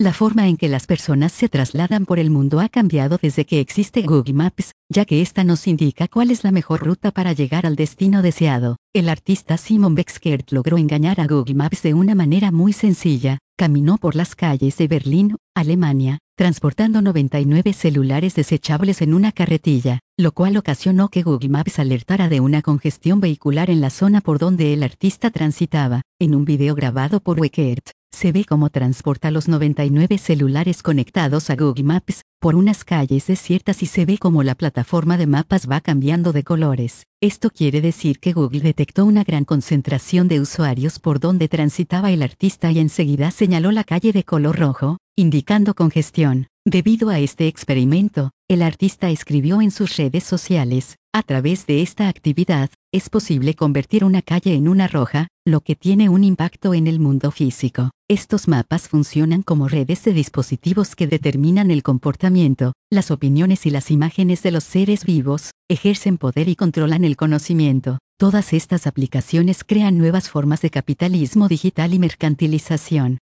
La forma en que las personas se trasladan por el mundo ha cambiado desde que existe Google Maps, ya que esta nos indica cuál es la mejor ruta para llegar al destino deseado. El artista Simon Bexkert logró engañar a Google Maps de una manera muy sencilla. Caminó por las calles de Berlín, Alemania, transportando 99 celulares desechables en una carretilla, lo cual ocasionó que Google Maps alertara de una congestión vehicular en la zona por donde el artista transitaba. En un video grabado por Bexkert, se ve cómo transporta los 99 celulares conectados a Google Maps por unas calles desiertas y se ve cómo la plataforma de mapas va cambiando de colores. Esto quiere decir que Google detectó una gran concentración de usuarios por donde transitaba el artista y enseguida señaló la calle de color rojo, indicando congestión. Debido a este experimento, el artista escribió en sus redes sociales: a través de esta actividad, es posible convertir una calle en una roja, lo que tiene un impacto en el mundo físico. Estos mapas funcionan como redes de dispositivos que determinan el comportamiento, las opiniones y las imágenes de los seres vivos, ejercen poder y controlan el conocimiento. Todas estas aplicaciones crean nuevas formas de capitalismo digital y mercantilización.